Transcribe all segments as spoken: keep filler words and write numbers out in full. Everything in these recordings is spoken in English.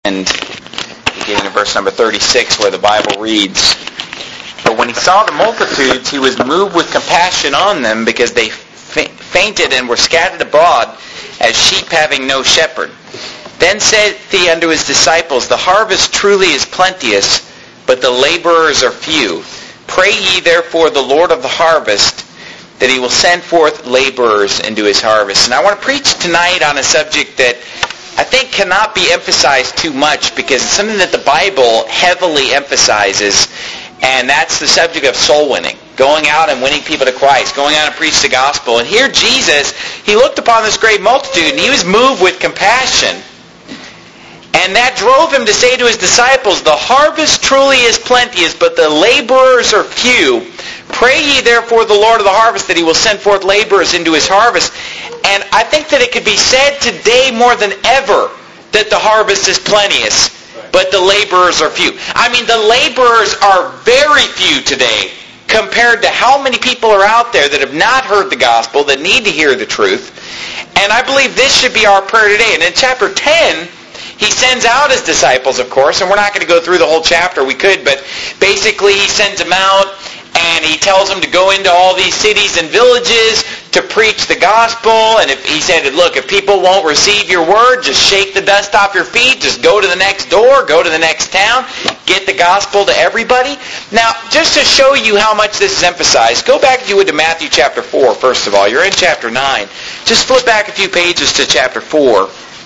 And beginning in verse number thirty-six, where the Bible reads, "But when he saw the multitudes, he was moved with compassion on them, because they fainted and were scattered abroad as sheep having no shepherd. Then said he unto his disciples, The harvest truly is plenteous, but the laborers are few. Pray ye therefore the Lord of the harvest, that he will send forth laborers into his harvest." And I want to preach tonight on a subject that I think cannot be emphasized too much, because it's something that the Bible heavily emphasizes, and that's the subject of soul winning. Going out and winning people to Christ. Going out and preach the gospel. And here Jesus, he looked upon this great multitude, and he was moved with compassion. And that drove him to say to his disciples, "The harvest truly is plenteous, but the laborers are few. Pray ye therefore the Lord of the harvest, that he will send forth laborers into his harvest." And I think that it could be said today more than ever that the harvest is plenteous, but the laborers are few. I mean, the laborers are very few today compared to how many people are out there that have not heard the gospel, that need to hear the truth. And I believe this should be our prayer today. And in chapter ten, he sends out his disciples, of course, and we're not going to go through the whole chapter. We could, but basically he sends them out, and he tells them to go into all these cities and villages to preach the gospel. And if, he said, look, if people won't receive your word, just shake the dust off your feet. Just go to the next door. Go to the next town. Get the gospel to everybody. Now, just to show you how much this is emphasized, go back, if you would, to Matthew chapter four, first of all. You're in chapter nine. Just flip back a few pages to chapter four.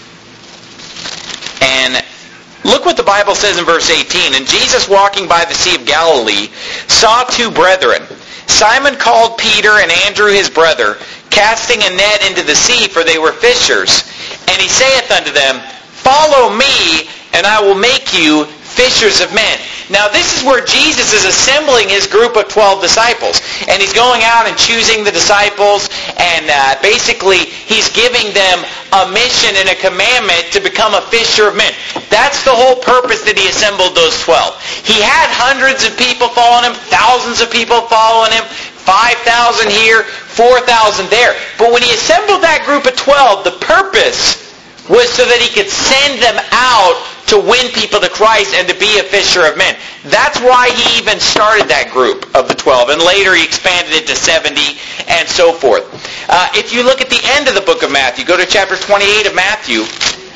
And look what the Bible says in verse eighteen. "And Jesus, walking by the Sea of Galilee, saw two brethren, Simon called Peter, and Andrew his brother, casting a net into the sea, for they were fishers. And he saith unto them, Follow me, and I will make you fishers of men." Now this is where Jesus is assembling his group of twelve disciples. And he's going out and choosing the disciples, and uh, basically he's giving them a mission and a commandment to become a fisher of men. That's the whole purpose that he assembled those twelve. He had hundreds of people following him, thousands of people following him, five thousand here, four thousand there. But when he assembled that group of twelve, the purpose was so that he could send them out to win people to Christ and to be a fisher of men. That's why he even started that group of the twelve. And later he expanded it to seventy and so forth. Uh, if you look at the end of the book of Matthew, go to chapter twenty-eight of Matthew.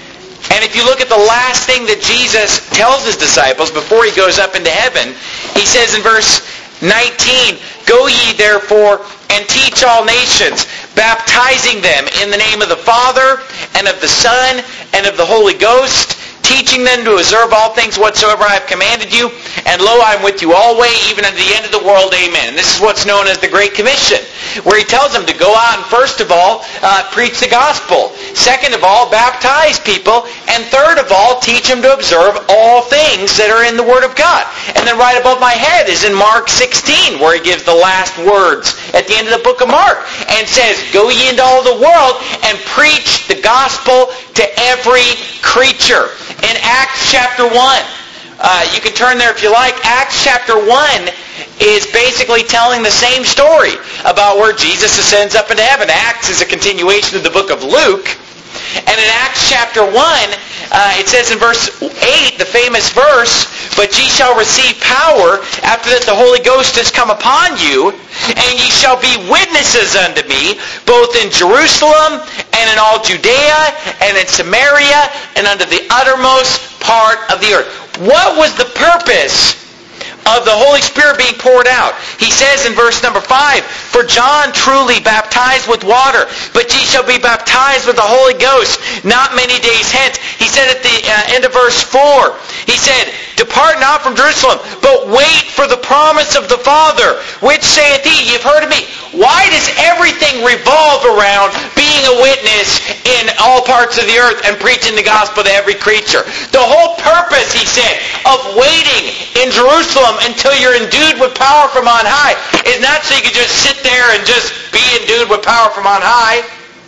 And if you look at the last thing that Jesus tells his disciples before he goes up into heaven, he says in verse nineteen, "Go ye therefore and teach all nations, baptizing them in the name of the Father and of the Son and of the Holy Ghost, teaching them to observe all things whatsoever I have commanded you. And lo, I am with you always, even unto the end of the world. Amen." And this is what's known as the Great Commission, where he tells them to go out and first of all, uh, preach the gospel. Second of all, baptize people. And third of all, teach them to observe all things that are in the Word of God. And then right above my head is in Mark sixteen, where he gives the last words at the end of the book of Mark, and says, "Go ye into all the world and preach the gospel to every creature." In Acts chapter one, uh, you can turn there if you like. Acts chapter one is basically telling the same story about where Jesus ascends up into heaven. Acts is a continuation of the book of Luke. And in Acts chapter one, uh, it says in verse eight, the famous verse, "But ye shall receive power after that the Holy Ghost has come upon you, and ye shall be witnesses unto me, both in Jerusalem and in all Judea and in Samaria and unto the uttermost part of the earth." What was the purpose of the Holy Spirit being poured out? He says in verse number five, "For John truly baptized with water, but ye shall be baptized with the Holy Ghost not many days hence." He said at the uh, end of verse four, he said, "Depart not from Jerusalem, but wait for the promise of the Father, which saith he, You've heard of me." Why does everything revolve around being a witness in all parts of the earth and preaching the gospel to every creature? The whole purpose, he said, of waiting in Jerusalem until you're endued with power from on high is not so you can just sit there and just be endued with power from on high.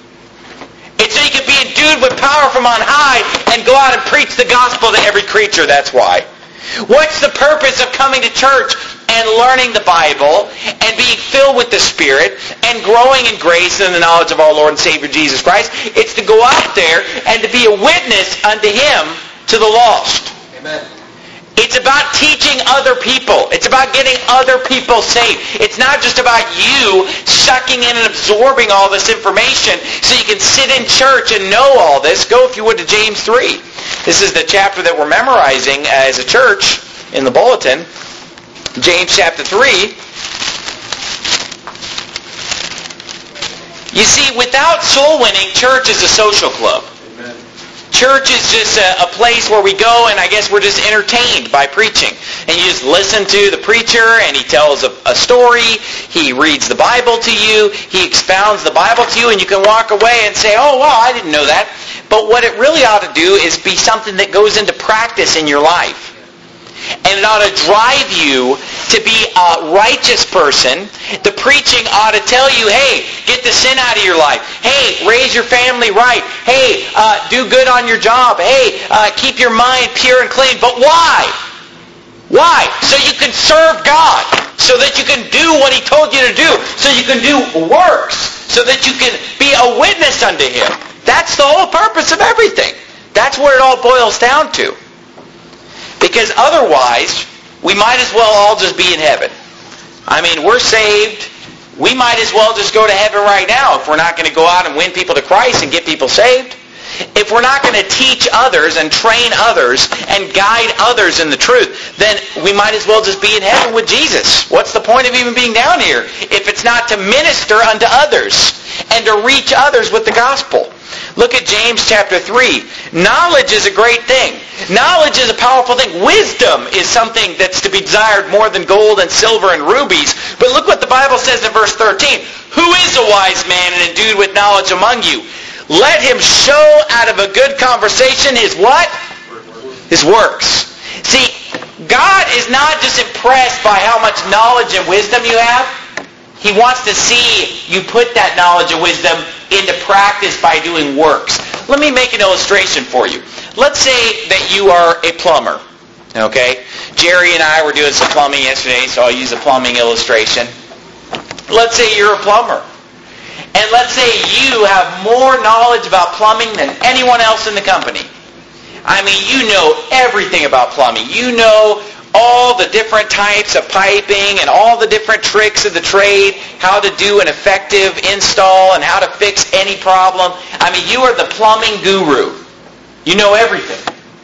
It's so you can be endued with power from on high and go out and preach the gospel to every creature. That's why. What's the purpose of coming to church and learning the Bible and being filled with the Spirit and growing in grace and the knowledge of our Lord and Savior Jesus Christ? It's to go out there and to be a witness unto Him to the lost. Amen. It's about teaching other people. It's about getting other people saved. It's not just about you sucking in and absorbing all this information so you can sit in church and know all this. Go, if you would, to James three. This is the chapter that we're memorizing as a church in the bulletin. James chapter three. You see, without soul winning, church is a social club. Amen. Church is just a, a place where we go and I guess we're just entertained by preaching. And you just listen to the preacher and he tells a, a story, he reads the Bible to you, he expounds the Bible to you, and you can walk away and say, oh, wow, I didn't know that. But what it really ought to do is be something that goes into practice in your life. And it ought to drive you to be a righteous person. The preaching ought to tell you, hey, get the sin out of your life. Hey, raise your family right. Hey, uh, do good on your job. Hey, uh, keep your mind pure and clean. But why? Why? So you can serve God. So that you can do what He told you to do. So you can do works. So that you can be a witness unto Him. That's the whole purpose of everything. That's what it all boils down to. Because otherwise, we might as well all just be in heaven. I mean, we're saved. We might as well just go to heaven right now if we're not going to go out and win people to Christ and get people saved. If we're not going to teach others and train others and guide others in the truth, then we might as well just be in heaven with Jesus. What's the point of even being down here if it's not to minister unto others and to reach others with the gospel? Look at James chapter three. Knowledge is a great thing. Knowledge is a powerful thing. Wisdom is something that's to be desired more than gold and silver and rubies. But look what the Bible says in verse thirteen. Who is a wise man and endued with knowledge among you? Let him show out of a good conversation his what? His works. See, God is not just impressed by how much knowledge and wisdom you have. He wants to see you put that knowledge and wisdom into practice by doing works. Let me make an illustration for you. Let's say that you are a plumber. Okay? Jerry and I were doing some plumbing yesterday, so I'll use a plumbing illustration. Let's say you're a plumber. And let's say you have more knowledge about plumbing than anyone else in the company. I mean, you know everything about plumbing. You know all the different types of piping and all the different tricks of the trade, how to do an effective install and how to fix any problem. I mean, you are the plumbing guru. You know everything.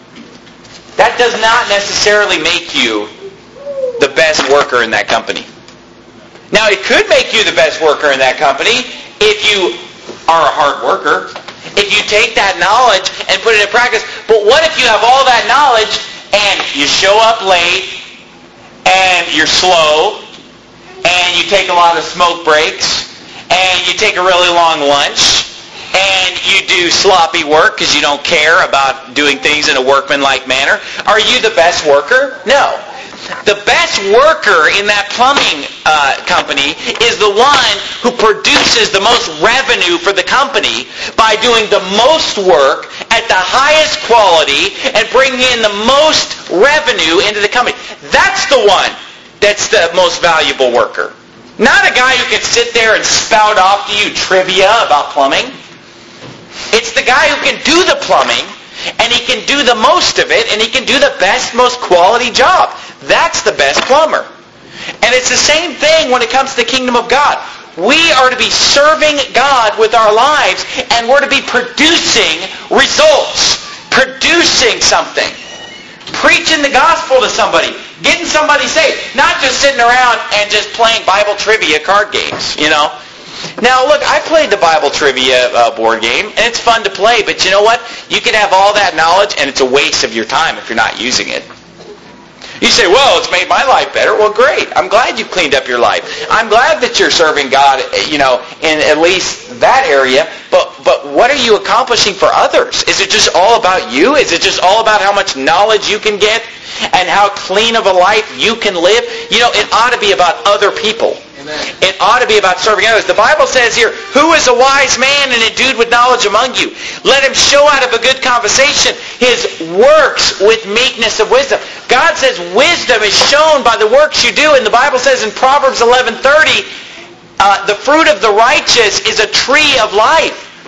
That does not necessarily make you the best worker in that company. Now, it could make you the best worker in that company if you are a hard worker, if you take that knowledge and put it in practice. But what if you have all that knowledge and you show up late, and you're slow, and you take a lot of smoke breaks, and you take a really long lunch, and you do sloppy work because you don't care about doing things in a workmanlike manner? Are you the best worker? No. The best worker in that plumbing uh, company is the one who produces the most revenue for the company by doing the most work at the highest quality and bringing in the most revenue into the company. That's the one that's the most valuable worker. Not a guy who can sit there and spout off to you trivia about plumbing. It's the guy who can do the plumbing, and he can do the most of it, and he can do the best, most quality job. That's the best plumber. And it's the same thing when it comes to the kingdom of God. We are to be serving God with our lives, and we're to be producing results, producing something, preaching the gospel to somebody, getting somebody saved, not just sitting around and just playing Bible trivia card games, you know. Now, look, I played the Bible trivia uh, board game, and it's fun to play, but you know what? You can have all that knowledge, and it's a waste of your time if you're not using it. You say, well, it's made my life better. Well, great. I'm glad you cleaned up your life. I'm glad that you're serving God, you know, in at least that area. But but what are you accomplishing for others? Is it just all about you? Is it just all about how much knowledge you can get and how clean of a life you can live? You know, it ought to be about other people. It ought to be about serving others. The Bible says here, who is a wise man and endued with knowledge among you? Let him show out of a good conversation his works with meekness of wisdom. God says wisdom is shown by the works you do. And the Bible says in Proverbs eleven thirty, uh, the fruit of the righteous is a tree of life.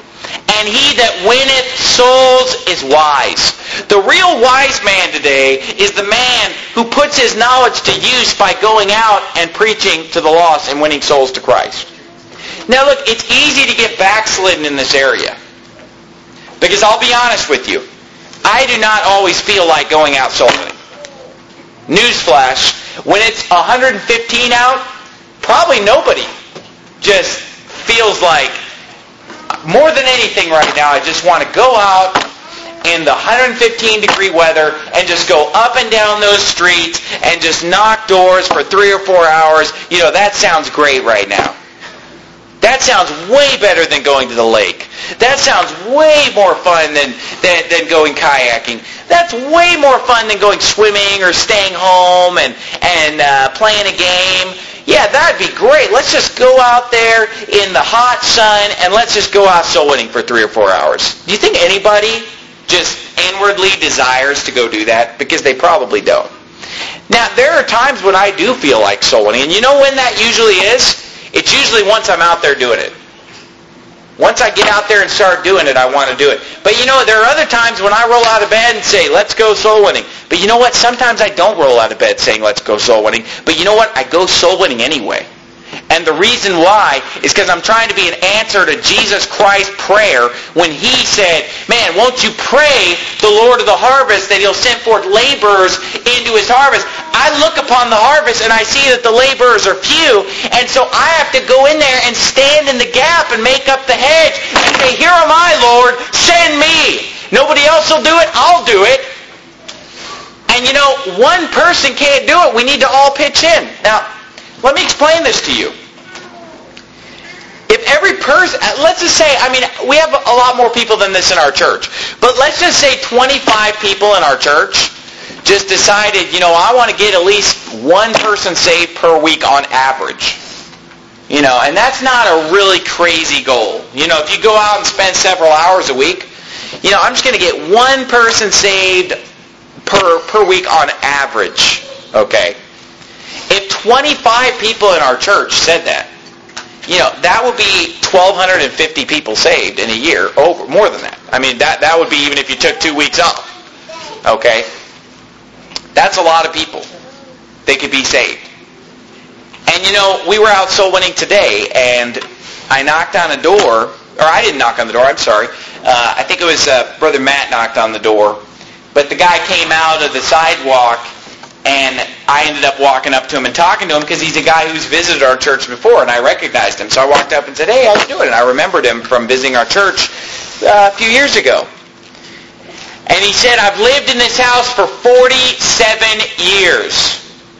and he that winneth souls is wise. The real wise man today is the man who puts his knowledge to use by going out and preaching to the lost and winning souls to Christ. Now look, it's easy to get backslidden in this area. Because I'll be honest with you, I do not always feel like going out soul winning. Newsflash, when it's one hundred fifteen out, probably nobody just feels like, more than anything right now, I just want to go out in the one hundred fifteen degree weather and just go up and down those streets and just knock doors for three or four hours. You know, that sounds great right now. That sounds way better than going to the lake. That sounds way more fun than, than, than going kayaking. That's way more fun than going swimming or staying home and, and uh, playing a game. Yeah, that'd be great. Let's just go out there in the hot sun and let's just go out soul winning for three or four hours. Do you think anybody just inwardly desires to go do that? Because they probably don't. Now, there are times when I do feel like soul winning. And you know when that usually is? It's usually once I'm out there doing it. Once I get out there and start doing it, I want to do it. But you know, there are other times when I roll out of bed and say, let's go soul winning. But you know what? Sometimes I don't roll out of bed saying, let's go soul winning. But you know what? I go soul winning anyway. And the reason why is because I'm trying to be an answer to Jesus Christ's prayer when he said, man, won't you pray the Lord of the harvest that he'll send forth laborers into his harvest. I look upon the harvest and I see that the laborers are few, and so I have to go in there and stand in the gap and make up the hedge and say, here am I, Lord, send me. Nobody else will do it, I'll do it. And you know, one person can't do it. We need to all pitch in. Now, let me explain this to you. If every person, let's just say, I mean, we have a lot more people than this in our church, but let's just say twenty-five people in our church just decided, you know, I want to get at least one person saved per week on average. You know, and that's not a really crazy goal. You know, if you go out and spend several hours a week, you know, I'm just going to get one person saved per per week on average. Okay? If twenty-five people in our church said that, you know, that would be one thousand two hundred fifty people saved in a year, over more than that. I mean, that, that would be even if you took two weeks off. Okay? That's a lot of people. They could be saved. And you know, we were out soul winning today, and I knocked on a door, or I didn't knock on the door, I'm sorry. Uh, I think it was uh, Brother Matt knocked on the door. But the guy came out of the sidewalk, and I ended up walking up to him and talking to him because he's a guy who's visited our church before, and I recognized him. So I walked up and said, hey, how you doing? And I remembered him from visiting our church uh, a few years ago. And he said, I've lived in this house for forty-seven years.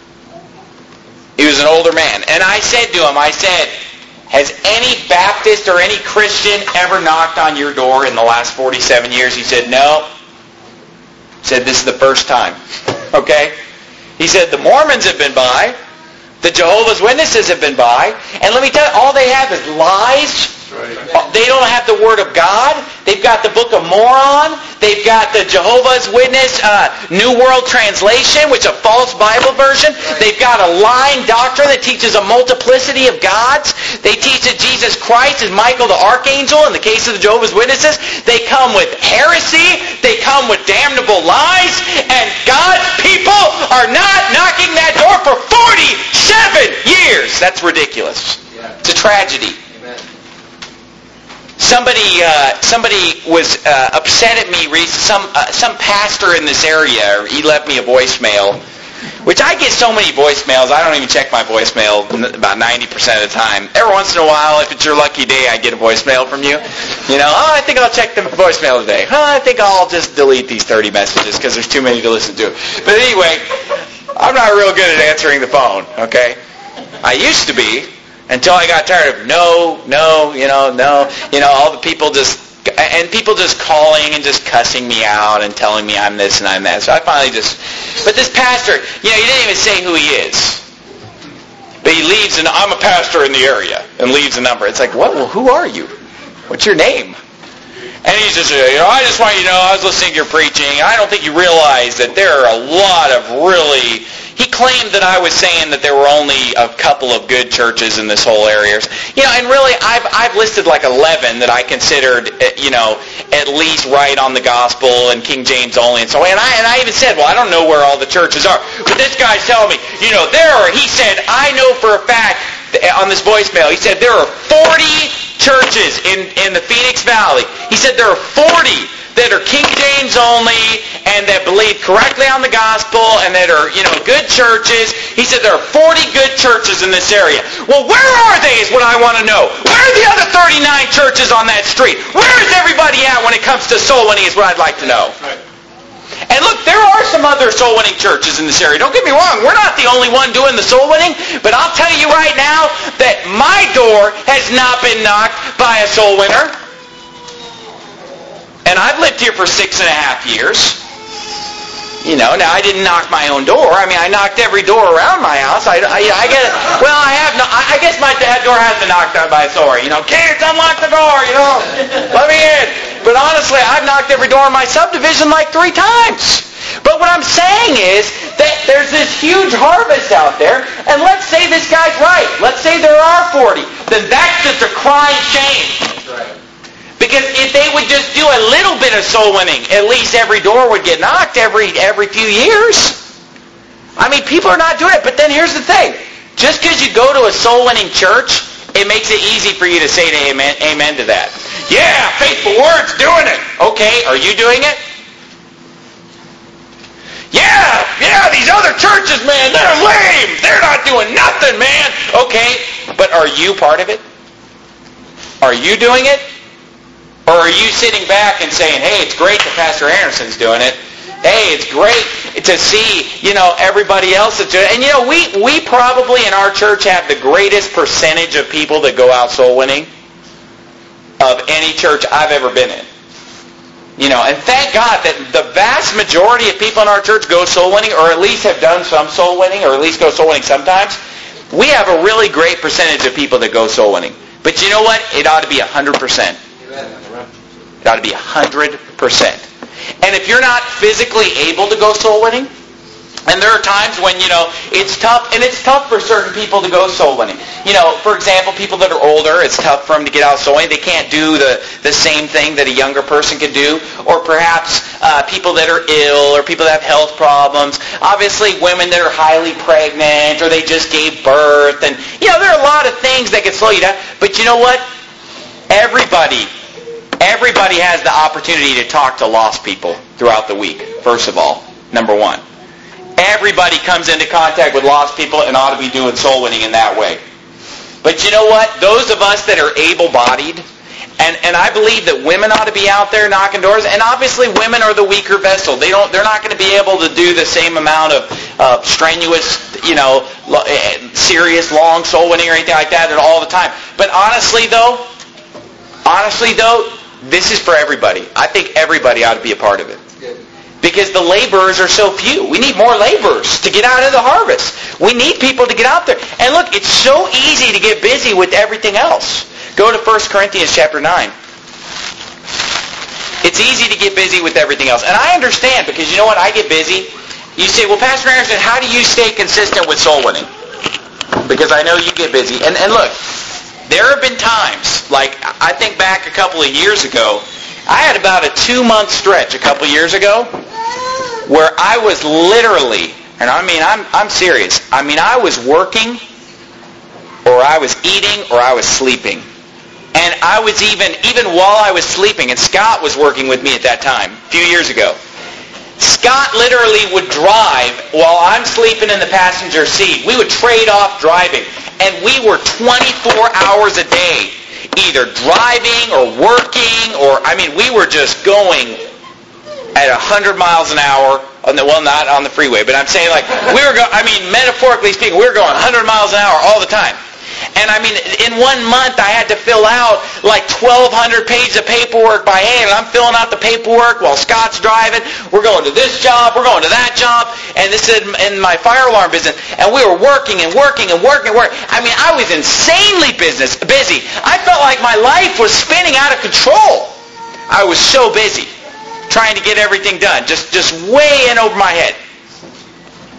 He was an older man. And I said to him, I said, has any Baptist or any Christian ever knocked on your door in the last forty-seven years? He said, no. He said, this is the first time. Okay? He said, the Mormons have been by. The Jehovah's Witnesses have been by. And let me tell you, all they have is lies. Right. They don't have the Word of God. They've got the Book of Moron. They've got the Jehovah's Witness uh, New World Translation, which is a false Bible version. Right. They've got a lying doctrine that teaches a multiplicity of gods. They teach that Jesus Christ is Michael the Archangel in the case of the Jehovah's Witnesses. They come with heresy. They come with damnable lies. And God's people are not knocking that door for forty-seven years. That's ridiculous. Yeah. It's a tragedy. Somebody, uh, somebody was uh, upset at me. Some uh, some pastor in this area, he left me a voicemail, which I get so many voicemails. I don't even check my voicemail about ninety percent of the time. Every once in a while, if it's your lucky day, I get a voicemail from you. You know, oh, I think I'll check the voicemail today. Oh, I think I'll just delete these thirty messages because there's too many to listen to. But anyway, I'm not real good at answering the phone. Okay, I used to be. Until I got tired of no, no, you know, no, you know, all the people just, and people just calling and just cussing me out and telling me I'm this and I'm that. So I finally just, but this pastor, you know, he didn't even say who he is. But he leaves, and I'm a pastor in the area, and leaves a number. It's like, what? Well, who are you? What's your name? And he's just, you know, I just want you to know, I was listening to your preaching, and I don't think you realize that there are a lot of really He claimed that I was saying that there were only a couple of good churches in this whole area. You know, and really, I've I've listed like eleven that I considered, you know, at least right on the gospel and King James only and so on. And I and I even said, well, I don't know where all the churches are, but this guy's telling me, you know, there are. He said, I know for a fact on this voicemail. He said there are forty churches in in the Phoenix Valley. He said there are forty that are King James only and that believe correctly on the gospel and that are, you know, good churches. He said there are forty good churches in this area. Well, where are they is what I want to know. Where are the other thirty-nine churches on that street? Where is everybody at when it comes to soul winning is what I'd like to know. And look, there are some other soul winning churches in this area. Don't get me wrong. We're not the only one doing the soul winning. But I'll tell you right now that my door has not been knocked by a soul winner. And I've lived here for six and a half years. You know, now I didn't knock my own door. I mean, I knocked every door around my house. I, I, I get it. Well, I have no. I guess my dad door has been knocked on by a soul winner. You know, kids, unlock the door. You know, let me in. But honestly, I've knocked every door in my subdivision like three times. But what I'm saying is that there's this huge harvest out there, and let's say this guy's right. Let's say there are forty. Then that's just a crying shame. That's right. Because if they would just do a little bit of soul winning, at least every door would get knocked every every few years. I mean, people are not doing it. But then here's the thing. Just because you go to a soul winning church, it makes it easy for you to say to amen, amen to that. Yeah, Faithful Word's doing it. Okay, are you doing it? Yeah, yeah, these other churches, man, they're lame. They're not doing nothing, man. Okay, but are you part of it? Are you doing it? Or are you sitting back and saying, hey, it's great that Pastor Anderson's doing it. Hey, it's great to see, you know, everybody else that's doing it. And, you know, we, we probably in our church have the greatest percentage of people that go out soul winning of any church I've ever been in. You know, and thank God that the vast majority of people in our church go soul winning, or at least have done some soul winning, or at least go soul winning sometimes. We have a really great percentage of people that go soul winning. But you know what? It ought to be one hundred percent. It ought to be one hundred percent. And if you're not physically able to go soul winning, and there are times when, you know, it's tough, and it's tough for certain people to go soul winning. You know, for example, people that are older, it's tough for them to get out soul winning. They can't do the, the same thing that a younger person could do. Or perhaps uh, people that are ill, or people that have health problems. Obviously, women that are highly pregnant, or they just gave birth. And, you know, there are a lot of things that can slow you down. But you know what? Everybody Everybody has the opportunity to talk to lost people throughout the week, first of all, number one. Everybody comes into contact with lost people and ought to be doing soul winning in that way. But you know what? Those of us that are able-bodied, and, and I believe that women ought to be out there knocking doors, and obviously women are the weaker vessel. They don't, they're not going to be able to do the same amount of uh, strenuous, you know, serious, long soul winning or anything like that all the time. But honestly, though, honestly, though, this is for everybody. I think everybody ought to be a part of it. Because the laborers are so few. We need more laborers to get out of the harvest. We need people to get out there. And look, it's so easy to get busy with everything else. Go to First Corinthians chapter nine. It's easy to get busy with everything else. And I understand, because you know what? I get busy. You say, well, Pastor Anderson, how do you stay consistent with soul winning? Because I know you get busy. And, and look, there have been times, like I think back a couple of years ago, I had about a two-month stretch a couple of years ago where I was literally, and I mean, I'm I'm serious, I mean, I was working, or I was eating, or I was sleeping. And I was even, even while I was sleeping, and Scott was working with me at that time, a few years ago, Scott literally would drive while I'm sleeping in the passenger seat. We would trade off driving. And we were twenty-four hours a day, either driving or working, or, I mean, we were just going at one hundred miles an hour. On the, well, not on the freeway, but I'm saying, like, we were going, I mean, metaphorically speaking, we were going one hundred miles an hour all the time. And I mean, in one month, I had to fill out like twelve hundred pages of paperwork by hand. And I'm filling out the paperwork while Scott's driving. We're going to this job. We're going to that job. And this is in my fire alarm business. And we were working and working and working and working. I mean, I was insanely business, busy. I felt like my life was spinning out of control. I was so busy trying to get everything done. Just, just way in over my head.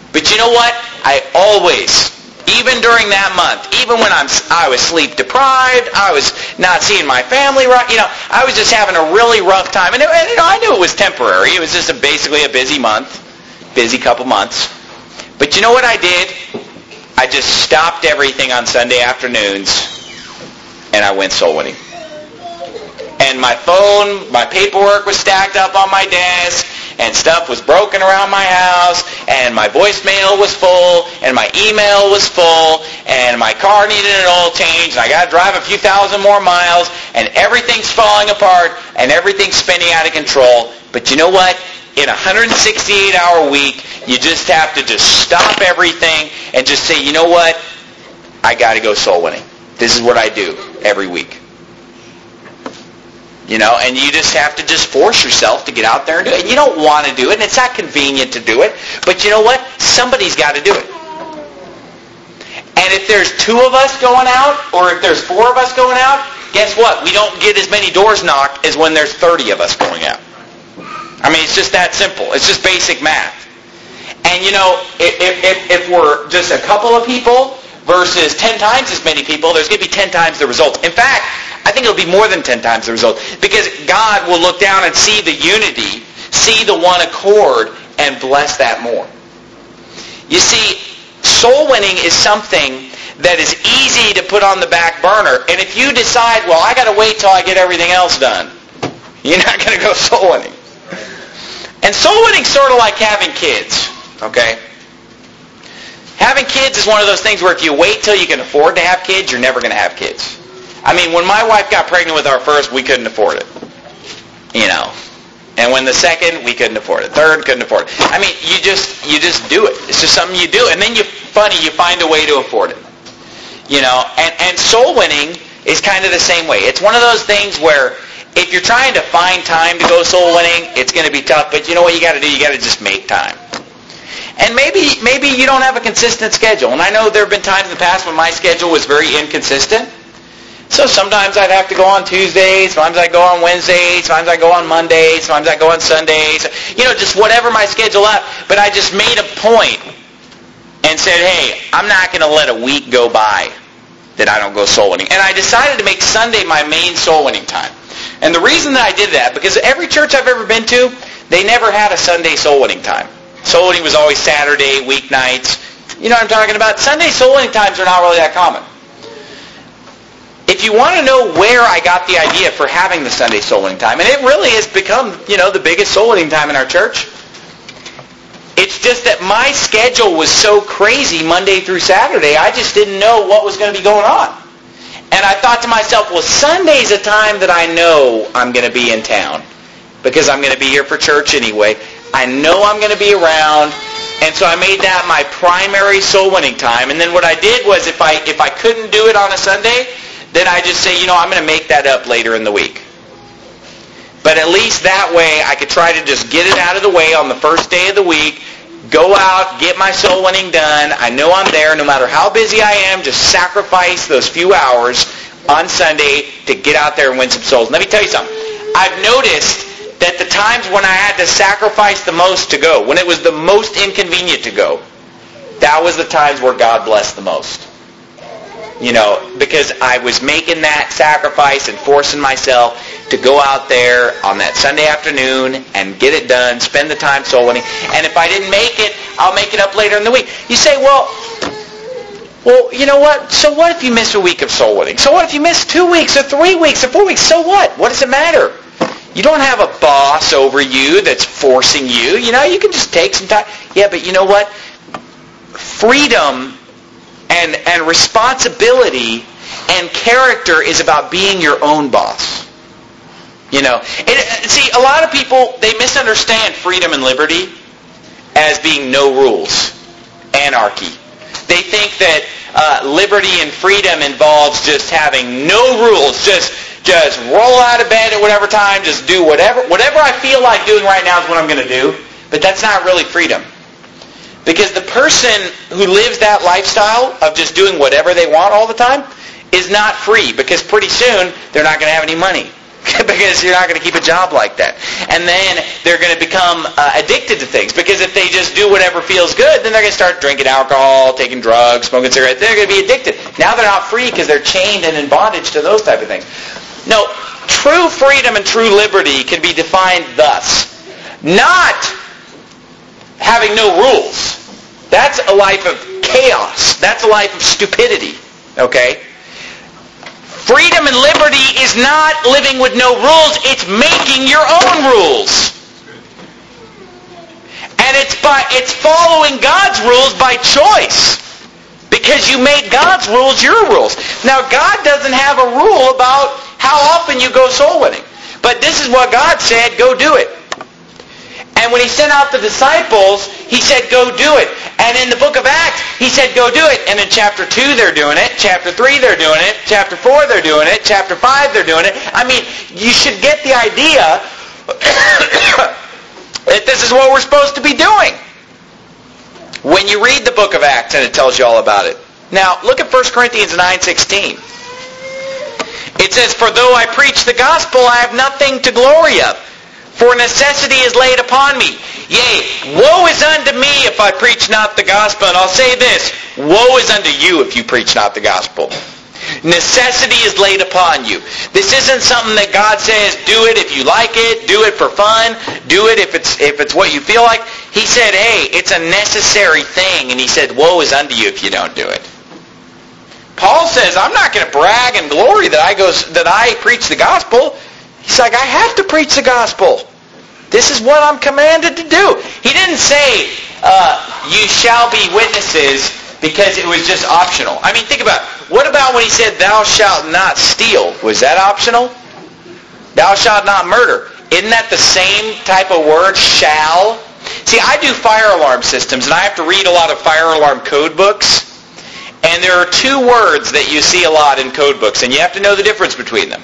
But you know what? I always, even during that month, even when I'm, I was sleep deprived, I was not seeing my family right, you know, I was just having a really rough time. And, it, and you know, I knew it was temporary. It was just a, basically a busy month, busy couple months. But you know what I did? I just stopped everything on Sunday afternoons, and I went soul winning. And my phone, my paperwork was stacked up on my desk, and stuff was broken around my house, and my voicemail was full, and my email was full, and my car needed an oil change, and I got to drive a few thousand more miles, and everything's falling apart, and everything's spinning out of control. But you know what? In a one hundred sixty-eight hour week, you just have to just stop everything and just say, you know what? I got to go soul winning. This is what I do every week. You know, and you just have to just force yourself to get out there and do it. And you don't want to do it, and it's not convenient to do it. But you know what? Somebody's got to do it. And if there's two of us going out, or if there's four of us going out, guess what? We don't get as many doors knocked as when there's thirty of us going out. I mean, it's just that simple. It's just basic math. And you know, if, if, if we're just a couple of people versus ten times as many people, there's going to be ten times the results. In fact, I think it'll be more than ten times the result, because God will look down and see the unity, see the one accord, and bless that more. You see, soul winning is something that is easy to put on the back burner, and if you decide, well, I got to wait till I get everything else done, you're not going to go soul winning. And soul winning's sort of like having kids, okay? Having kids is one of those things where if you wait till you can afford to have kids, you're never going to have kids. I mean, when my wife got pregnant with our first, we couldn't afford it. You know. And when the second, we couldn't afford it. Third, couldn't afford it. I mean, you just you just do it. It's just something you do. And then you funny, you find a way to afford it. You know, and, and soul winning is kind of the same way. It's one of those things where if you're trying to find time to go soul winning, it's going to be tough. But you know what you got to do? You got to just make time. And maybe maybe you don't have a consistent schedule. And I know there have been times in the past when my schedule was very inconsistent. So sometimes I'd have to go on Tuesdays, sometimes I go on Wednesdays, sometimes I go on Mondays, sometimes I go on Sundays. You know, just whatever my schedule up. But I just made a point and said, hey, I'm not going to let a week go by that I don't go soul winning. And I decided to make Sunday my main soul winning time. And the reason that I did that, because every church I've ever been to, they never had a Sunday soul winning time. Soul winning was always Saturday, weeknights. You know what I'm talking about? Sunday soul winning times are not really that common. If you want to know where I got the idea for having the Sunday soul winning time, and it really has become, you know, the biggest soul winning time in our church, it's just that my schedule was so crazy Monday through Saturday, I just didn't know what was going to be going on. And I thought to myself, well, Sunday's a time that I know I'm going to be in town, because I'm going to be here for church anyway. I know I'm going to be around, and so I made that my primary soul winning time. And then what I did was, if I if I couldn't do it on a Sunday, then I just say, you know, I'm going to make that up later in the week. But at least that way I could try to just get it out of the way on the first day of the week, go out, get my soul winning done. I know I'm there no matter how busy I am, just sacrifice those few hours on Sunday to get out there and win some souls. Let me tell you something. I've noticed that the times when I had to sacrifice the most to go, when it was the most inconvenient to go, that was the times where God blessed the most. You know, because I was making that sacrifice and forcing myself to go out there on that Sunday afternoon and get it done, spend the time soul winning. And if I didn't make it, I'll make it up later in the week. You say, well, well, you know what? So what if you miss a week of soul winning? So what if you miss two weeks or three weeks or four weeks? So what? What does it matter? You don't have a boss over you that's forcing you. You know, you can just take some time. Yeah, but you know what? Freedom and and responsibility and character is about being your own boss. You know, and, see, a lot of people, they misunderstand freedom and liberty as being no rules, anarchy. They think that uh, liberty and freedom involves just having no rules, just just roll out of bed at whatever time, just do whatever whatever I feel like doing right now is what I'm going to do. But that's not really freedom. Because the person who lives that lifestyle of just doing whatever they want all the time is not free, because pretty soon they're not going to have any money. because you're not going to keep a job like that. And then they're going to become uh, addicted to things, because if they just do whatever feels good, then they're going to start drinking alcohol, taking drugs, smoking cigarettes. They're going to be addicted. Now they're not free because they're chained and in bondage to those type of things. No, true freedom and true liberty can be defined thus. Not having no rules. That's a life of chaos. That's a life of stupidity. Okay? Freedom and liberty is not living with no rules. It's making your own rules. And it's by it's following God's rules by choice. Because you make God's rules your rules. Now, God doesn't have a rule about how often you go soul winning. But this is what God said, go do it. And when he sent out the disciples, he said, go do it. And in the book of Acts, he said, go do it. And in chapter two, they're doing it. Chapter three, they're doing it. Chapter four, they're doing it. Chapter five, they're doing it. I mean, you should get the idea that this is what we're supposed to be doing. When you read the book of Acts, and it tells you all about it. Now, look at First Corinthians nine sixteen. It says, for though I preach the gospel, I have nothing to glory of. For necessity is laid upon me. Yea, woe is unto me if I preach not the gospel. And I'll say this, woe is unto you if you preach not the gospel. Necessity is laid upon you. This isn't something that God says, do it if you like it, do it for fun, do it if it's if it's what you feel like. He said, hey, it's a necessary thing. And he said, woe is unto you if you don't do it. Paul says, I'm not going to brag and glory that I go that I preach the gospel. He's like, I have to preach the gospel. This is what I'm commanded to do. He didn't say, uh, you shall be witnesses because it was just optional. I mean, think about it. What about when he said, thou shalt not steal? Was that optional? Thou shalt not murder. Isn't that the same type of word, shall? See, I do fire alarm systems, and I have to read a lot of fire alarm code books. And there are two words that you see a lot in code books, and you have to know the difference between them.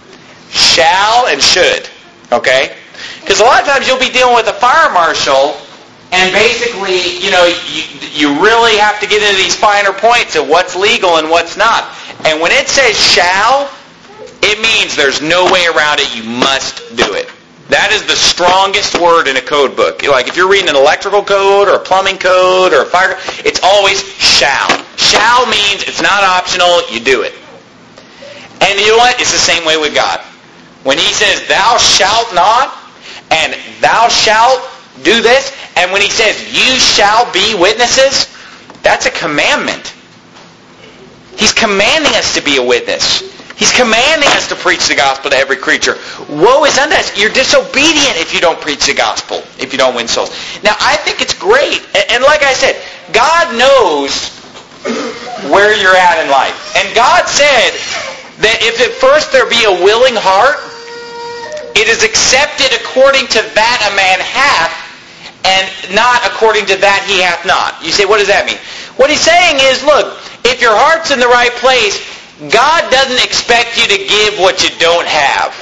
Shall and should. Okay? Because a lot of times you'll be dealing with a fire marshal, and basically, you know, you, you really have to get into these finer points of what's legal and what's not. And when it says shall, it means there's no way around it. You must do it. That is the strongest word in a code book. Like if you're reading an electrical code or a plumbing code or a fire code, it's always shall. Shall means it's not optional. You do it. And you know what? It's the same way with God. When he says, thou shalt not, and thou shalt do this, and when he says, you shall be witnesses, that's a commandment. He's commanding us to be a witness. He's commanding us to preach the gospel to every creature. Woe is unto us. You're disobedient if you don't preach the gospel, if you don't win souls. Now, I think it's great. And like I said, God knows where you're at in life. And God said that if at first there be a willing heart, it is accepted according to that a man hath, and not according to that he hath not. You say, what does that mean? What he's saying is, look, if your heart's in the right place, God doesn't expect you to give what you don't have.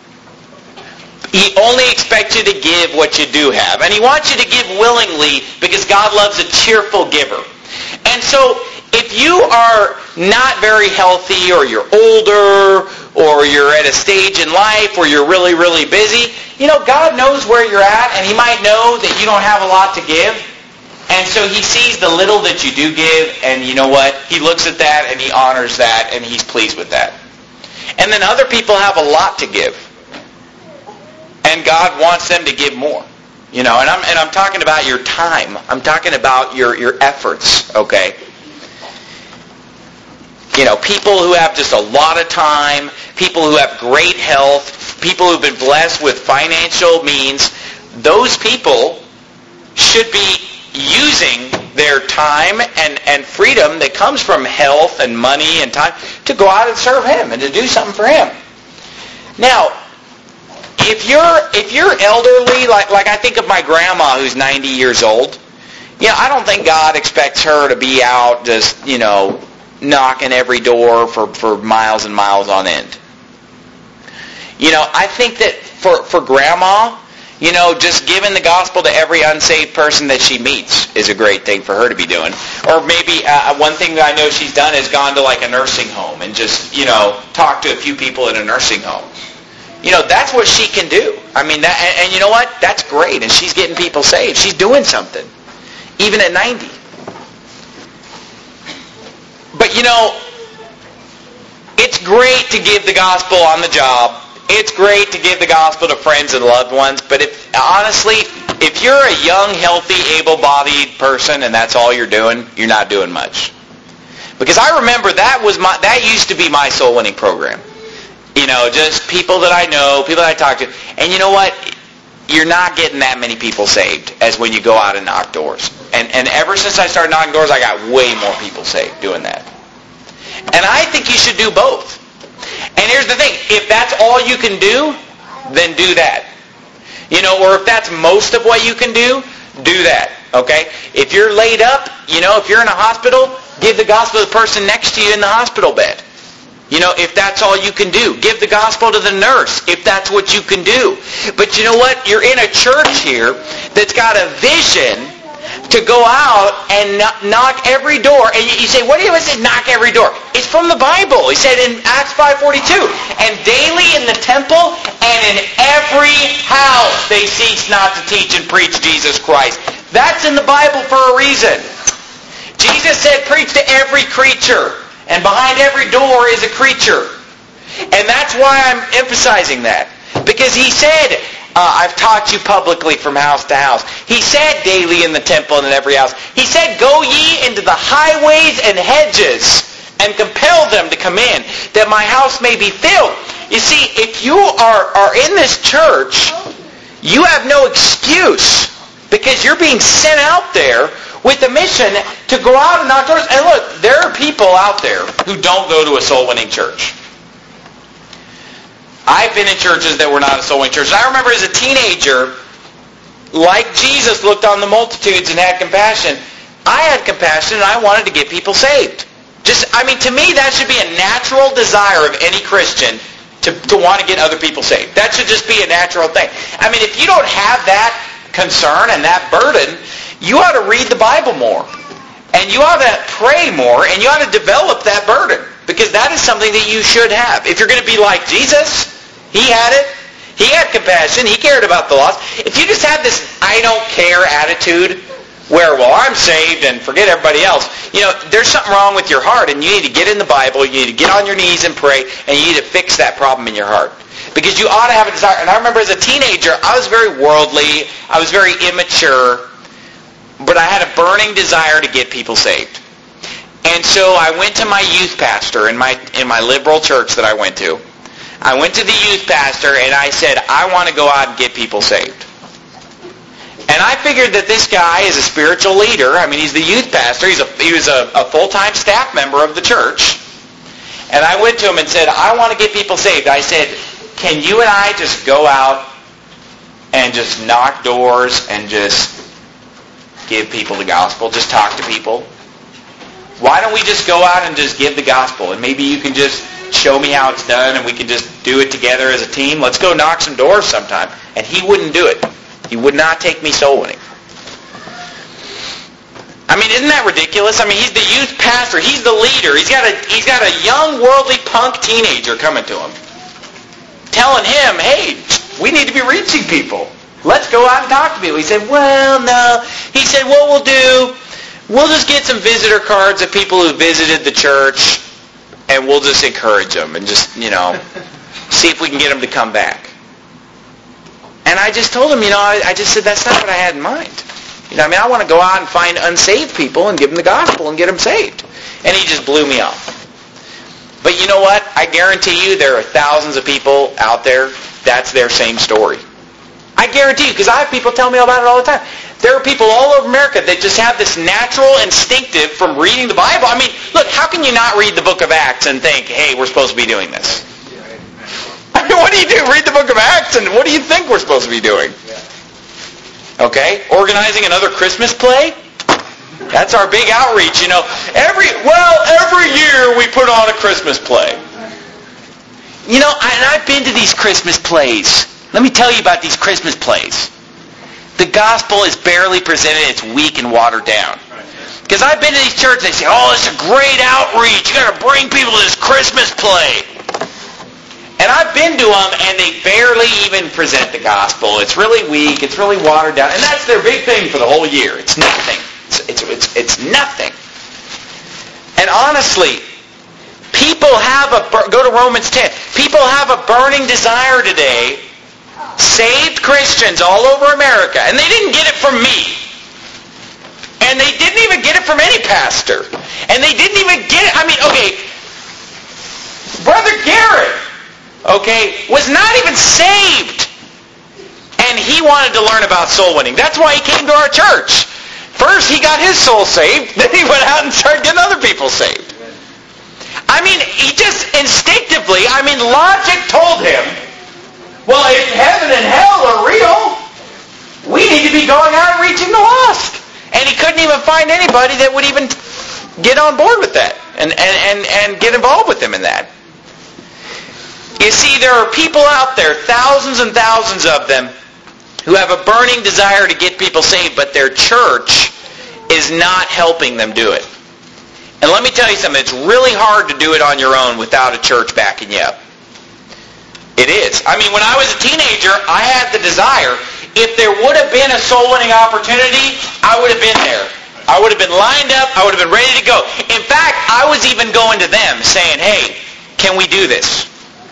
He only expects you to give what you do have. And he wants you to give willingly because God loves a cheerful giver. And so, if you are not very healthy, or you're older, or you're at a stage in life where you're really, really busy, you know, God knows where you're at, and he might know that you don't have a lot to give. And so he sees the little that you do give, and you know what? He looks at that, and he honors that, and he's pleased with that. And then other people have a lot to give. And God wants them to give more. You know, and I'm and I'm talking about your time. I'm talking about your, your efforts, okay? You know, people who have just a lot of time, people who have great health, people who've been blessed with financial means, those people should be using their time and, and freedom that comes from health and money and time to go out and serve him and to do something for him. Now, if you're if you're elderly, like like I think of my grandma who's ninety years old, you know, I don't think God expects her to be out just, you know, knocking every door for, for miles and miles on end. You know, I think that for, for grandma, you know, just giving the gospel to every unsaved person that she meets is a great thing for her to be doing. Or maybe uh, one thing that I know she's done is gone to like a nursing home and just, you know, talked to a few people in a nursing home. You know, that's what she can do. I mean, that, and, and you know what? That's great. And she's getting people saved. She's doing something, even at ninety. But you know, it's great to give the gospel on the job. It's great to give the gospel to friends and loved ones. But if honestly, if you're a young, healthy, able-bodied person and that's all you're doing, you're not doing much. Because I remember that was my that used to be my soul winning program. You know, just people that I know, people that I talk to. And you know what? You're not getting that many people saved as when you go out and knock doors. And and ever since I started knocking doors, I got way more people saved doing that. And I think you should do both. And here's the thing. If that's all you can do, then do that. You know, or if that's most of what you can do, do that. Okay? If you're laid up, you know, if you're in a hospital, give the gospel to the person next to you in the hospital bed. You know, if that's all you can do. Give the gospel to the nurse, if that's what you can do. But you know what? You're in a church here that's got a vision to go out and knock every door. And you say, what do you say, knock every door? It's from the Bible. He said in Acts five forty-two, and daily in the temple and in every house they cease not to teach and preach Jesus Christ. That's in the Bible for a reason. Jesus said, preach to every creature. And behind every door is a creature. And that's why I'm emphasizing that. Because he said, uh, I've taught you publicly from house to house. He said daily in the temple and in every house. He said, go ye into the highways and hedges and compel them to come in, that my house may be filled. You see, if you are, are in this church, you have no excuse. Because you're being sent out there with a mission to go out and knock doors. And look, there are people out there who don't go to a soul-winning church. I've been in churches that were not a soul-winning church. I remember as a teenager, like Jesus looked on the multitudes and had compassion, I had compassion and I wanted to get people saved. Just, I mean, to me, that should be a natural desire of any Christian to, to want to get other people saved. That should just be a natural thing. I mean, if you don't have that concern and that burden, you ought to read the Bible more. And you ought to pray more, and you ought to develop that burden. Because that is something that you should have. If you're going to be like Jesus, he had it. He had compassion. He cared about the lost. If you just have this I don't care attitude, where, well, I'm saved and forget everybody else, you know, there's something wrong with your heart, and you need to get in the Bible, you need to get on your knees and pray, and you need to fix that problem in your heart. Because you ought to have a desire. And I remember as a teenager, I was very worldly. I was very immature. But I had a burning desire to get people saved. And so I went to my youth pastor in my in my liberal church that I went to. I went to the youth pastor and I said, I want to go out and get people saved. And I figured that this guy is a spiritual leader. I mean, he's the youth pastor. He's a, he was a, a full-time staff member of the church. And I went to him and said, I want to get people saved. I said, can you and I just go out and just knock doors and just give people the gospel, just talk to people? Why don't we just go out and just give the gospel? And maybe you can just show me how it's done and we can just do it together as a team. Let's go knock some doors sometime. And he wouldn't do it. He would not take me soul winning. I mean, isn't that ridiculous? I mean, he's the youth pastor. He's the leader. He's got a he's got a young worldly punk teenager coming to him, telling him, hey, we need to be reaching people. Let's go out and talk to people. He said, well, no. He said, what we'll do, we'll just get some visitor cards of people who visited the church, and we'll just encourage them and just, you know, see if we can get them to come back. And I just told him, you know, I, I just said, that's not what I had in mind. You know, I mean, I want to go out and find unsaved people and give them the gospel and get them saved. And he just blew me off. But you know what? I guarantee you there are thousands of people out there, that's their same story. I guarantee you, because I have people tell me about it all the time. There are people all over America that just have this natural instinctive from reading the Bible. I mean, look, how can you not read the book of Acts and think, hey, we're supposed to be doing this? I mean, what do you do? Read the book of Acts, and what do you think we're supposed to be doing? Okay? Organizing another Christmas play? That's our big outreach, you know. Every well, every year we put on a Christmas play. You know, I, and I've been to these Christmas plays. Let me tell you about these Christmas plays. The gospel is barely presented. It's weak and watered down. Because I've been to these churches, they say, oh, it's a great outreach. You got to bring people to this Christmas play. And I've been to them, and they barely even present the gospel. It's really weak. It's really watered down. And that's their big thing for the whole year. It's nothing. It's, it's, it's, it's nothing. And honestly, people have a, go to Romans ten, people have a burning desire today, saved Christians all over America, and they didn't get it from me. And they didn't even get it from any pastor. And they didn't even get it, I mean, okay, Brother Garrett, okay, was not even saved. And he wanted to learn about soul winning. That's why he came to our church. First, he got his soul saved. Then he went out and started getting other people saved. I mean, he just instinctively, I mean, logic told him, well, if heaven and hell are real, we need to be going out and reaching the lost. And he couldn't even find anybody that would even get on board with that and, and, and, and get involved with him in that. You see, there are people out there, thousands and thousands of them, who have a burning desire to get people saved, but their church is not helping them do it. And let me tell you something, it's really hard to do it on your own without a church backing you up. It is. I mean, when I was a teenager, I had the desire. If there would have been a soul-winning opportunity, I would have been there. I would have been lined up. I would have been ready to go. In fact, I was even going to them saying, hey, can we do this?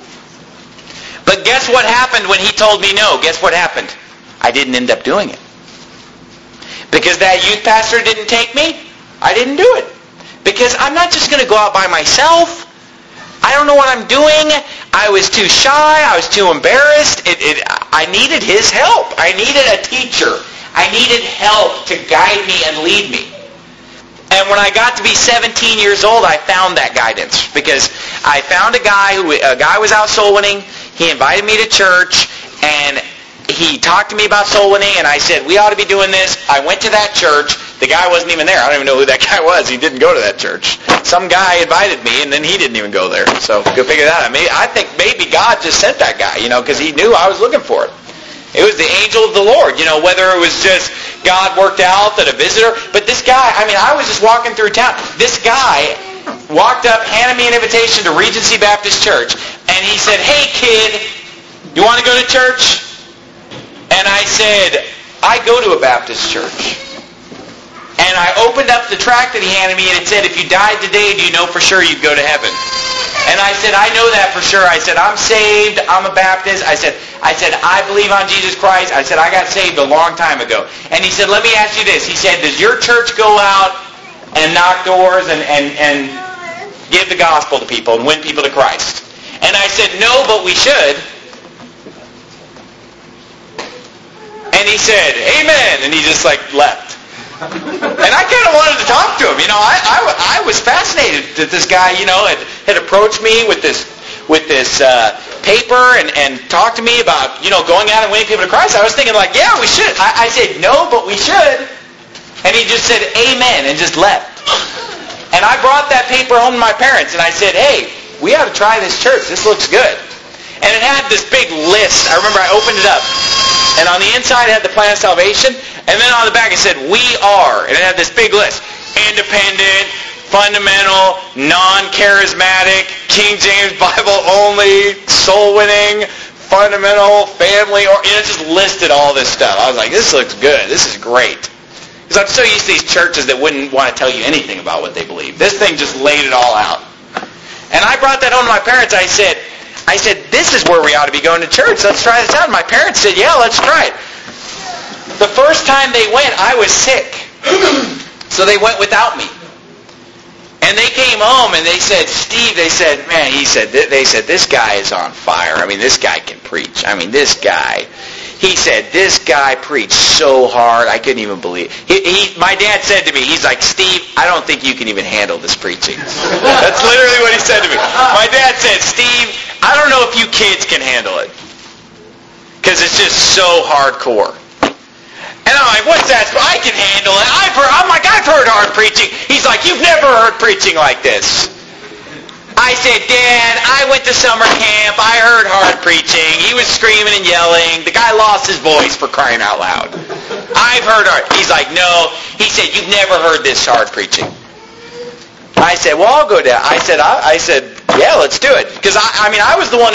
But guess what happened when he told me no? Guess what happened? I didn't end up doing it. Because that youth pastor didn't take me, I didn't do it. Because I'm not just going to go out by myself. I don't know what I'm doing. I was too shy. I was too embarrassed. It, it, I needed his help. I needed a teacher. I needed help to guide me and lead me. And when I got to be seventeen years old, I found that guidance. Because I found a guy who a guy was out soul winning. He invited me to church, and he talked to me about soul winning, and I said, we ought to be doing this. I went to that church. The guy wasn't even there. I don't even know who that guy was. He didn't go to that church. Some guy invited me, and then he didn't even go there. So go figure that out. Maybe, I think maybe God just sent that guy, you know, because he knew I was looking for it. It was the angel of the Lord, you know, whether it was just God worked out that a visitor. But this guy, I mean, I was just walking through town. This guy walked up, handed me an invitation to Regency Baptist Church, and he said, hey, kid, you want to go to church? And I said, I go to a Baptist church. And I opened up the tract that he handed me, and it said, if you died today, do you know for sure you'd go to heaven? And I said, I know that for sure. I said, I'm saved. I'm a Baptist. I said, I said, I believe on Jesus Christ. I said, I got saved a long time ago. And he said, let me ask you this. He said, does your church go out and knock doors and, and, and give the gospel to people and win people to Christ? And I said, no, but we should. And he said, amen. And he just like left. And I kind of wanted to talk to him. You know, I, I, I was fascinated that this guy, you know, had, had approached me with this with this uh, paper and, and talked to me about, you know, going out and winning people to Christ. I was thinking like, yeah, we should. I, I said, no, but we should. And he just said, amen, and just left. And I brought that paper home to my parents, and I said, hey, we ought to try this church. This looks good. And it had this big list. I remember I opened it up. And on the inside it had the plan of salvation. And then on the back it said, we are. And it had this big list. Independent, fundamental, non-charismatic, King James Bible only, soul winning, fundamental, family. Or, and it just listed all this stuff. I was like, this looks good. This is great. Because I'm so used to these churches that wouldn't want to tell you anything about what they believe. This thing just laid it all out. And I brought that home to my parents. I said, I said, this is where we ought to be going to church. Let's try this out. And my parents said, yeah, let's try it. The first time they went, I was sick. So they went without me. And they came home and they said, Steve, they said, man, he said, they said, this guy is on fire. I mean, this guy can preach. I mean, this guy. He said, this guy preached so hard, I couldn't even believe it. He, he, my dad said to me, he's like, Steve, I don't think you can even handle this preaching. That's literally what he said to me. My dad said, Steve, I don't know if you kids can handle it. Because it's just so hardcore. And I'm like, what's that? I can handle it. I've heard, I'm like, I've heard hard preaching. He's like, you've never heard preaching like this. I said, Dad, I went to summer camp. I heard hard preaching. He was screaming and yelling. The guy lost his voice for crying out loud. I've heard hard. He's like, no. He said, you've never heard this hard preaching. I said, well, I'll go down. I said, I, I said, yeah, let's do it. Because, I, I mean, I was the one who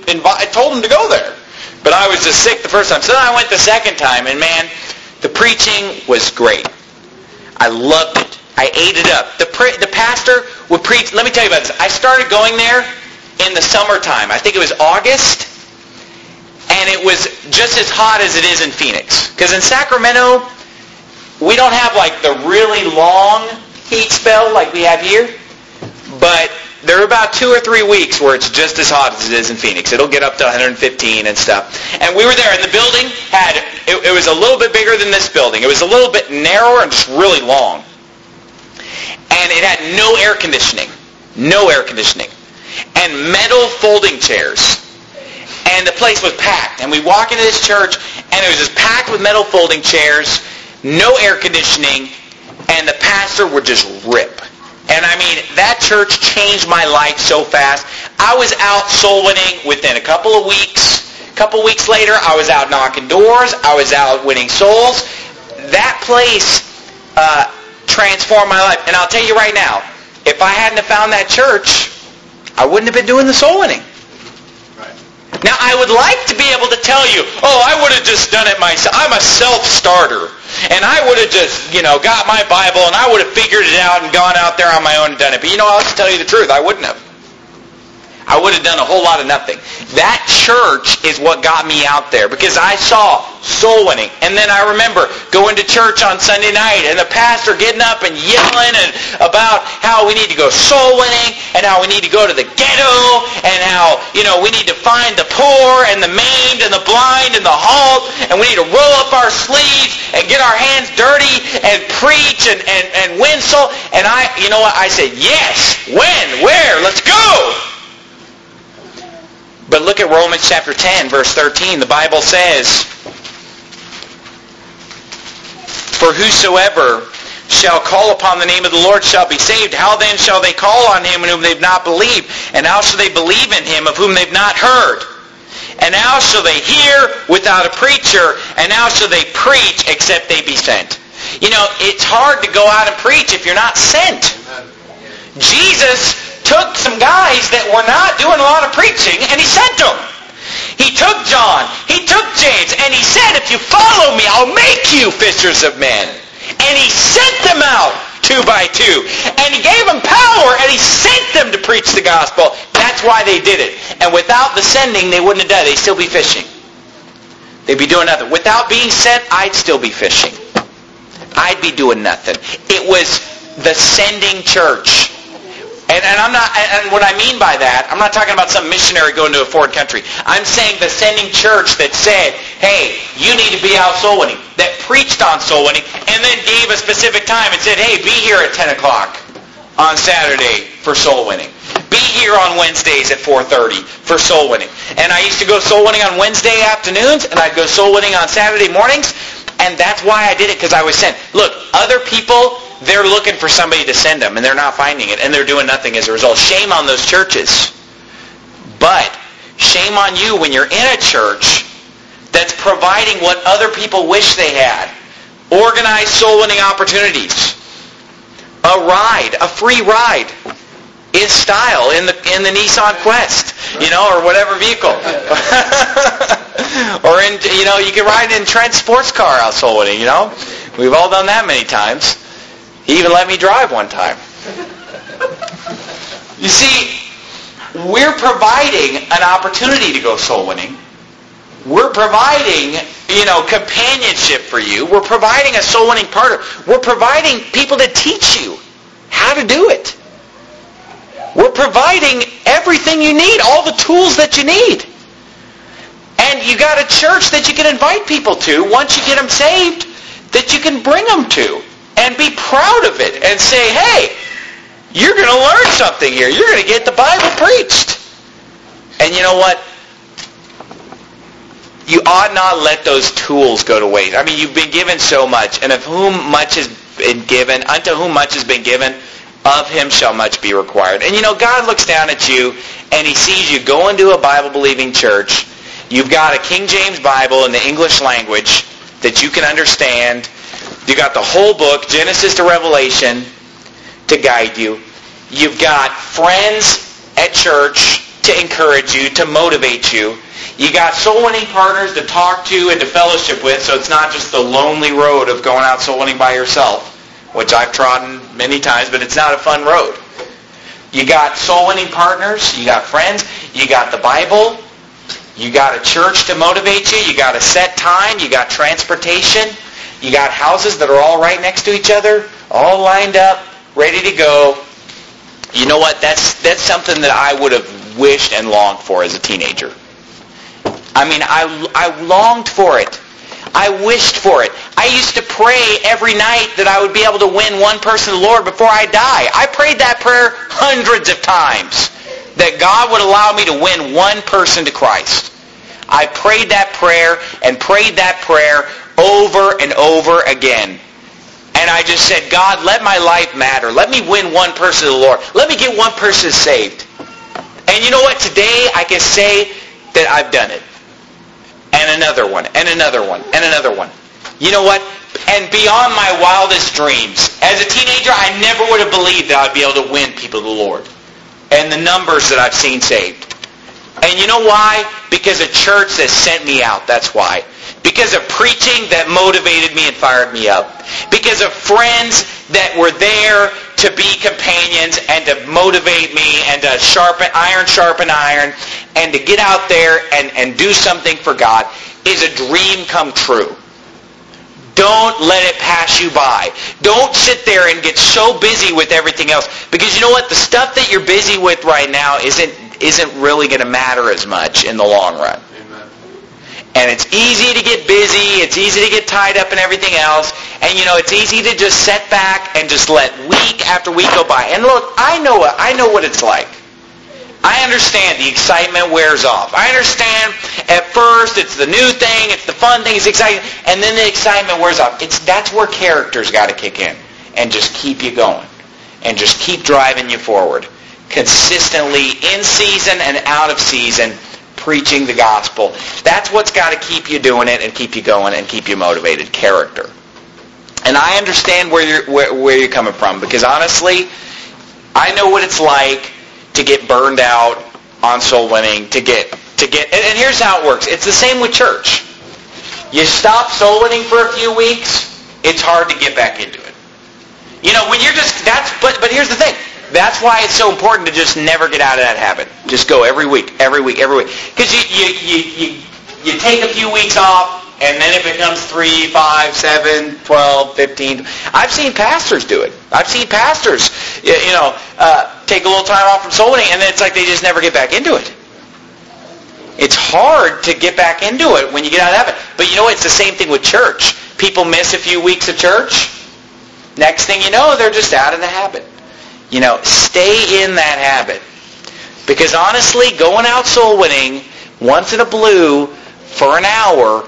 invi- told them to go there. But I was just sick the first time. So then I went the second time, and man, the preaching was great. I loved it. I ate it up. The pre- the pastor would preach. Let me tell you about this. I started going there in the summertime. I think it was August, and it was just as hot as it is in Phoenix. Because in Sacramento, we don't have like the really long heat spell like we have here, but there are about two or three weeks where it's just as hot as it is in Phoenix. It'll get up to one hundred fifteen and stuff. And we were there, and the building had, it, it was a little bit bigger than this building. It was a little bit narrower and just really long. And it had no air conditioning. No air conditioning. And metal folding chairs. And the place was packed. And we walk into this church, and it was just packed with metal folding chairs, no air conditioning, and the pastor would just rip. And I mean, that church changed my life so fast. I was out soul winning within a couple of weeks. A couple of weeks later, I was out knocking doors. I was out winning souls. That place uh, transformed my life. And I'll tell you right now, if I hadn't have found that church, I wouldn't have been doing the soul winning. Now, I would like to be able to tell you, oh, I would have just done it myself. I'm a self-starter. And I would have just, you know, got my Bible and I would have figured it out and gone out there on my own and done it. But you know, I'll just tell you the truth. I wouldn't have. I would have done a whole lot of nothing. That church is what got me out there because I saw soul winning. And then I remember going to church on Sunday night and the pastor getting up and yelling and about how we need to go soul winning and how we need to go to the ghetto and how, you know, we need to find the poor and the maimed and the blind and the halt and we need to roll up our sleeves and get our hands dirty and preach and, and, and win soul. And I, you know what, I said, yes, when, where, let's go. But look at Romans chapter ten, verse thirteen. The Bible says, for whosoever shall call upon the name of the Lord shall be saved. How then shall they call on him in whom they've not believed? And how shall they believe in him of whom they've not heard? And how shall they hear without a preacher? And how shall they preach except they be sent? You know, it's hard to go out and preach if you're not sent. Jesus took some guys that were not doing a lot of preaching, and he sent them. He took John, he took James, and he said, if you follow me, I'll make you fishers of men. And he sent them out two by two. And he gave them power, and he sent them to preach the gospel. That's why they did it. And without the sending, they wouldn't have done it. They'd still be fishing. They'd be doing nothing. Without being sent, I'd still be fishing. I'd be doing nothing. It was the sending church. And, and I'm not. And what I mean by that, I'm not talking about some missionary going to a foreign country. I'm saying the sending church that said, "Hey, you need to be out soul winning." That preached on soul winning, and then gave a specific time and said, "Hey, be here at ten o'clock on Saturday for soul winning. Be here on Wednesdays at four thirty for soul winning." And I used to go soul winning on Wednesday afternoons, and I'd go soul winning on Saturday mornings. And that's why I did it, because I was sent. Look, other people, they're looking for somebody to send them, and they're not finding it, and they're doing nothing as a result. Shame on those churches. But shame on you when you're in a church that's providing what other people wish they had. Organized soul-winning opportunities. A ride, a free ride is style in the in the Nissan Quest, you know, or whatever vehicle. Or in, you know, you can ride in Trent's sports car out soul winning, you know. We've all done that many times. He even let me drive one time. You see, we're providing an opportunity to go soul winning. We're providing, you know, companionship for you. We're providing a soul winning partner. We're providing people to teach you how to do it. We're providing everything you need, all the tools that you need. And you got a church that you can invite people to once you get them saved, that you can bring them to and be proud of it and say, hey, you're going to learn something here. You're going to get the Bible preached. And you know what? You ought not let those tools go to waste. I mean, you've been given so much, and of whom much has been given, unto whom much has been given, of him shall much be required. And you know, God looks down at you, and he sees you go into a Bible-believing church. You've got a King James Bible in the English language that you can understand. You've got the whole book, Genesis to Revelation, to guide you. You've got friends at church to encourage you, to motivate you. You got soul winning partners to talk to and to fellowship with, so it's not just the lonely road of going out soul winning by yourself, which I've trodden many times, but it's not a fun road. You got soul winning partners, you got friends, you got the Bible, you got a church to motivate you, you got a set time, you got transportation, you got houses that are all right next to each other, all lined up, ready to go. You know what? That's that's something that I would have wished and longed for as a teenager. I mean, I, I longed for it. I wished for it. I used to pray every night that I would be able to win one person to the Lord before I die. I prayed that prayer hundreds of times, that God would allow me to win one person to Christ. I prayed that prayer and prayed that prayer over and over again. And I just said, God, let my life matter. Let me win one person to the Lord. Let me get one person saved. And you know what? Today I can say that I've done it. And another one, and another one, and another one. You know what? And beyond my wildest dreams, as a teenager, I never would have believed that I'd be able to win people to the Lord. And the numbers that I've seen saved. And you know why? Because a church that sent me out, that's why. Because of preaching that motivated me and fired me up. Because of friends that were there to be companions and to motivate me and to sharpen, iron sharpen iron, and to get out there and, and do something for God is a dream come true. Don't let it pass you by. Don't sit there and get so busy with everything else. Because you know what? The stuff that you're busy with right now isn't isn't really going to matter as much in the long run. Amen. And it's easy to get busy. It's easy to get tied up in everything else. And you know, it's easy to just sit back and just let week after week go by. And look, I know what I know what it's like. I understand the excitement wears off. I understand at first it's the new thing, it's the fun thing, it's exciting, and then the excitement wears off. It's that's where character's got to kick in and just keep you going and just keep driving you forward. Consistently in season and out of season, preaching the gospel. That's what's got to keep you doing it and keep you going and keep you motivated. Character. And I understand where you're where, where you're coming from, because honestly, I know what it's like to get burned out on soul winning. To get to get and, and here's how it works. It's the same with church. You stop soul winning for a few weeks, it's hard to get back into it. You know, when you're just that's but but here's the thing. That's why it's so important to just never get out of that habit. Just go every week, every week, every week. Because you, you, you, you, you take a few weeks off, and then it becomes three, five, seven, twelve, fifteen. I've seen pastors do it. I've seen pastors, you, you know, uh, take a little time off from soul winning, and then it's like they just never get back into it. It's hard to get back into it when you get out of the habit. But you know what? It's the same thing with church. People miss a few weeks of church. Next thing you know, they're just out of the habit. You know, stay in that habit. Because honestly, going out soul winning once in a blue for an hour,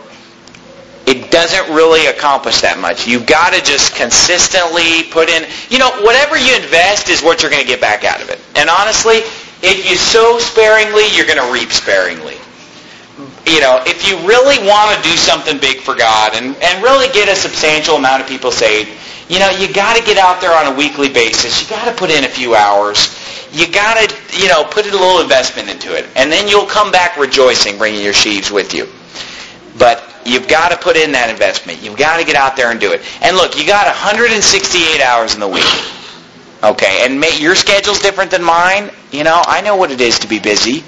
it doesn't really accomplish that much. You've got to just consistently put in, you know, whatever you invest is what you're going to get back out of it. And honestly, if you sow sparingly, you're going to reap sparingly. You know, if you really want to do something big for God and, and really get a substantial amount of people saved, you know, you got to get out there on a weekly basis. You got to put in a few hours. You got to, you know, put a little investment into it. And then you'll come back rejoicing, bringing your sheaves with you. But you've got to put in that investment. You've got to get out there and do it. And look, you got one hundred sixty-eight hours in the week. Okay, and may, your schedule's different than mine. You know, I know what it is to be busy.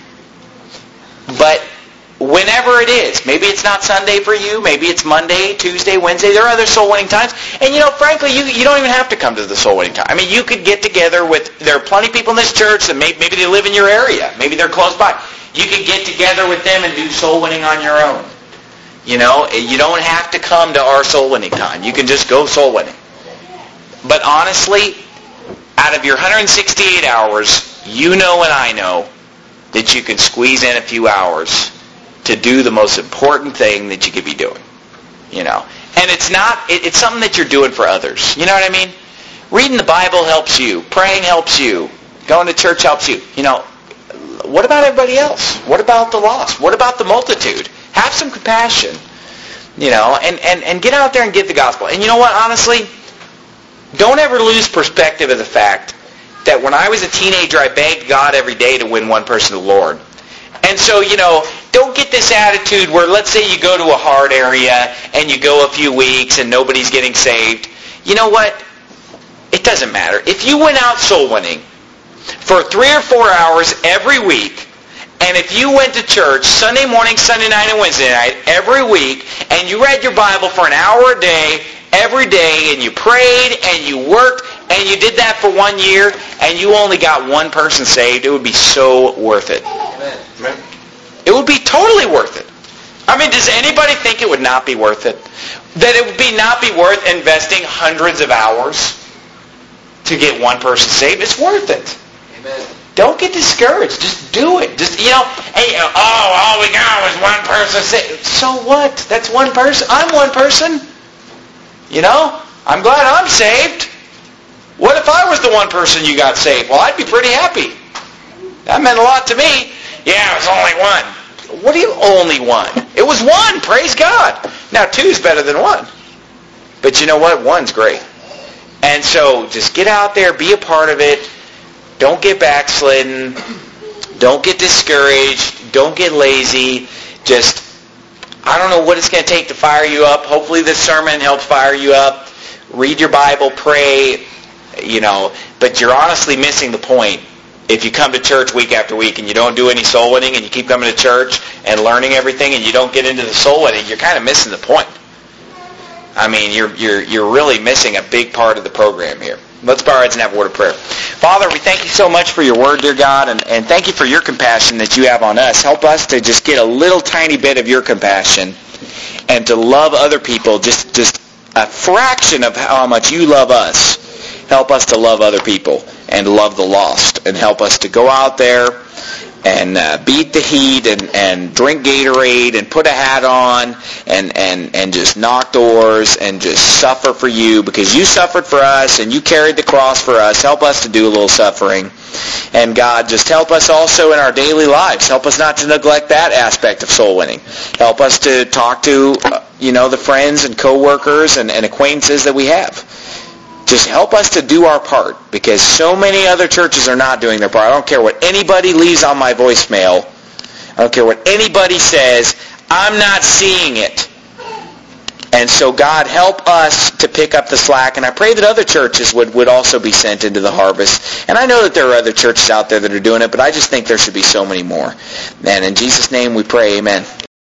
But whenever it is, maybe it's not Sunday for you, maybe it's Monday, Tuesday, Wednesday, there are other soul winning times. And you know, frankly, you you don't even have to come to the soul winning time. I mean, you could get together with, there are plenty of people in this church that may, maybe they live in your area, maybe they're close by. You could get together with them and do soul winning on your own. You know, you don't have to come to our soul winning time. You can just go soul winning. But honestly, out of your one hundred sixty-eight hours, you know and I know that you can squeeze in a few hours to do the most important thing that you could be doing. You know, and it's not, it, it's something that you're doing for others. You know what I mean? Reading the Bible helps you. Praying helps you. Going to church helps you. You know, what about everybody else? What about the lost? What about the multitude? Have some compassion, you know, and, and, and get out there and give the gospel. And you know what, honestly, don't ever lose perspective of the fact that when I was a teenager, I begged God every day to win one person to the Lord. And so, you know, don't get this attitude where, let's say you go to a hard area and you go a few weeks and nobody's getting saved. You know what? It doesn't matter. If you went out soul winning for three or four hours every week, and if you went to church Sunday morning, Sunday night, and Wednesday night every week, and you read your Bible for an hour a day, every day, and you prayed, and you worked, and you did that for one year, and you only got one person saved, it would be so worth it. Amen. It would be totally worth it. I mean, does anybody think it would not be worth it? That it would be not be worth investing hundreds of hours to get one person saved? It's worth it. Amen. Don't get discouraged. Just do it. Just, you know, hey, oh, all we got was one person saved. So what? That's one person. I'm one person. You know, I'm glad I'm saved. What if I was the one person you got saved? Well, I'd be pretty happy. That meant a lot to me. Yeah, it was only one. What do you only one? It was one. Praise God. Now, two's better than one. But you know what? One's great. And so just get out there, be a part of it. Don't get backslidden. Don't get discouraged. Don't get lazy. Just, I don't know what it's going to take to fire you up. Hopefully this sermon helps fire you up. Read your Bible, pray, you know. But you're honestly missing the point. If you come to church week after week and you don't do any soul winning and you keep coming to church and learning everything and you don't get into the soul winning, you're kind of missing the point. I mean, you're you're you're really missing a big part of the program here. Let's bow our heads and have a word of prayer. Father, we thank you so much for your word, dear God, and, and thank you for your compassion that you have on us. Help us to just get a little tiny bit of your compassion and to love other people, just, just a fraction of how much you love us. Help us to love other people and love the lost, and help us to go out there and uh, beat the heat and, and drink Gatorade and put a hat on and, and, and just knock doors and just suffer for you, because you suffered for us and you carried the cross for us. Help us to do a little suffering. And God, just help us also in our daily lives. Help us not to neglect that aspect of soul winning. Help us to talk to, uh, you know, the friends and coworkers and, and acquaintances that we have. Just help us to do our part, because so many other churches are not doing their part. I don't care what anybody leaves on my voicemail. I don't care what anybody says. I'm not seeing it. And so, God, help us to pick up the slack. And I pray that other churches would, would also be sent into the harvest. And I know that there are other churches out there that are doing it, but I just think there should be so many more. And in Jesus' name we pray, amen.